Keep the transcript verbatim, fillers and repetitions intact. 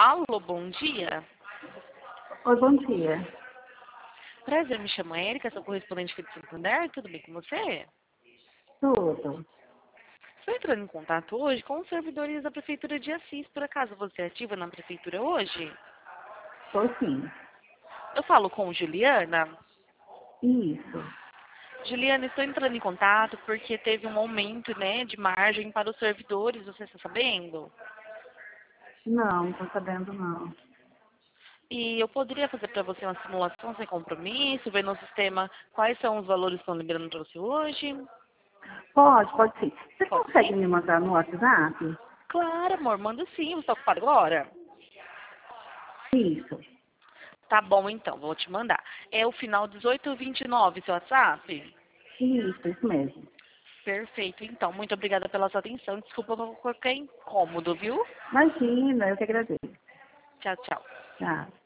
Alô, bom dia. Oi, bom dia. Prazer, me chamo Érica, sou correspondente aqui de Santander, tudo bem com você? Tudo. Estou entrando em contato hoje com os servidores da Prefeitura de Assis. Por acaso você é ativa na Prefeitura hoje? Tô sim. Eu falo com Juliana. Isso. Juliana, estou entrando em contato porque teve um aumento, né, de margem para os servidores, você está sabendo? Não, não tô sabendo não. E eu poderia fazer para você uma simulação sem compromisso, ver no sistema quais são os valores que estão liberando para você hoje? Pode, pode sim. Você Pode consegue sim? me mandar no WhatsApp? Claro, amor, manda sim. Você está ocupado agora? Isso. Tá bom, então, vou te mandar. É o final dezoito vinte e nove, seu WhatsApp? Isso, isso mesmo. Perfeito, então. Muito obrigada pela sua atenção. Desculpa por qualquer incômodo, viu? Imagina, eu que agradeço. Tchau, tchau. Tá.